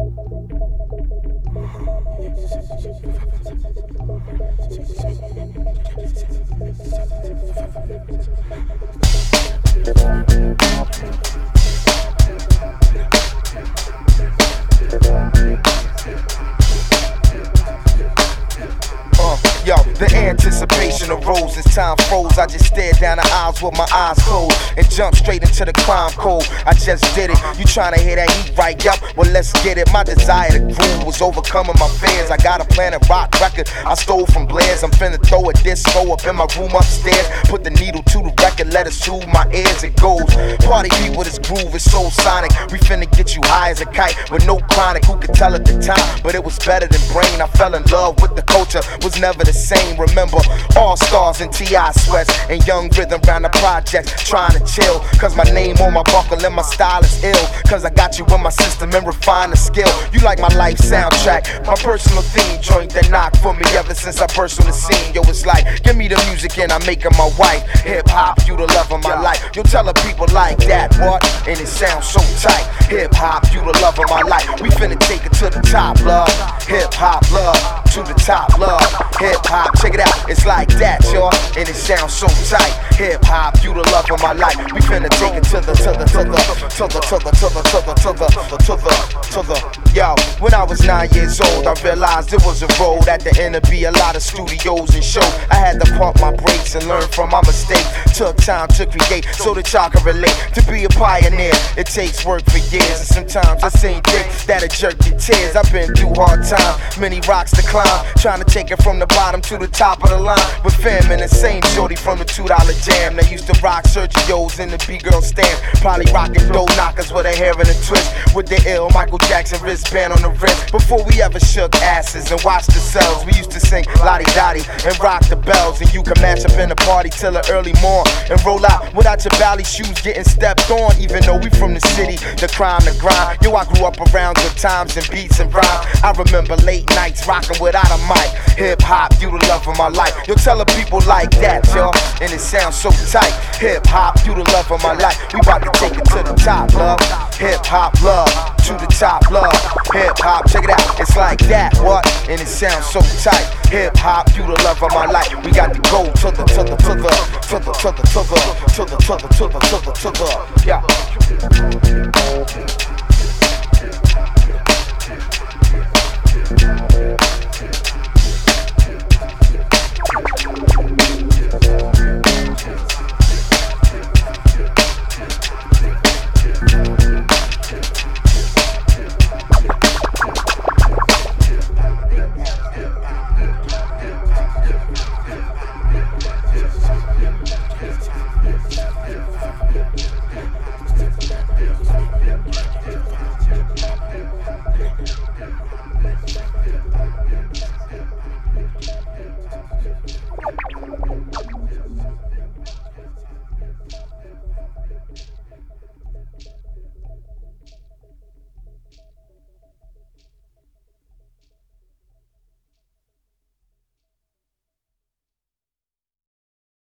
Yo, the anticipation arose as time froze. I just stared down the aisles with my eyes closed and jumped straight into the crime code. I just did it. You tryna hear that heat right? Yup, well let's get it. My desire to groove was overcoming my fears. I got a Planet Rock record I stole from Blair's. I'm finna throw a disco up in my room upstairs. Put the needle to the record, let it soothe my ears. It goes, party people, this groove is so sonic. We finna get you high as a kite with no chronic. Who could tell at the time? But it was better than Brain. I fell in love with the culture, was never the same. Remember, all stars in T.I. sweats and young rhythm round the projects, trying to chill. Cause my name on my buckle and my style is ill. Cause I got you in my system and refine the skill. You like my life soundtrack, my personal theme joint that knocked for me ever since I burst on the scene. Yo, it's like, give me the music and I make her my wife. Hip hop, you the love of my life. You tell the people like that, what? And it sounds so tight. Hip hop, you the love of my life. We finna take it to the top, love. Hip hop, love, to the top, love. Hip hop, check it out, it's like that, y'all, and it sounds so tight. Hip hop, you the love of my life. We finna take it to the yo. When I was 9 years old, I realized it was a road at the end to be a lot of studios and shows. I had to pump my brakes and learn from my mistakes. Took time to create so that y'all can relate. To be a pioneer, it takes work for years, and sometimes I seen things that'll jerk your tears. I've been through hard times, many rocks to climb, trying to take it from the bottom to the top of the line. With fam and the same shorty from the $2 jam. They used to rock Sergio's in the B-girl stand. Probably rocking dough knockers with a hair and a twist. With the ill Michael Jackson wristband on the wrist. Before we ever shook asses and watched ourselves, we used to sing Lottie Dottie and rock the bells. And you can match up in the party till the early morn and roll out without your valley shoes getting stepped on. Even though we from the city, the crime, the grind. Yo, I grew up around good times and beats and rhyme. I remember late nights rocking without a mic. Hip hop, you the love of my life. Yo, tell the people like that, y'all, and it sounds so tight. Hip hop, you the love of my life. We bout to take it to the top, love. Hip hop, love, to the top, love. Hip hop, check it out, it's like that, what? And it sounds so tight. Hip hop, you the love of my life. We got to go to the yeah.